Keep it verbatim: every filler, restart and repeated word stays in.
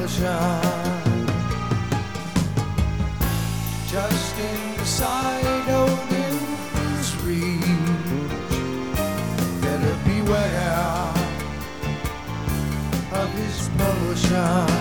potion. Just inside Odin's reach, better beware of his potion.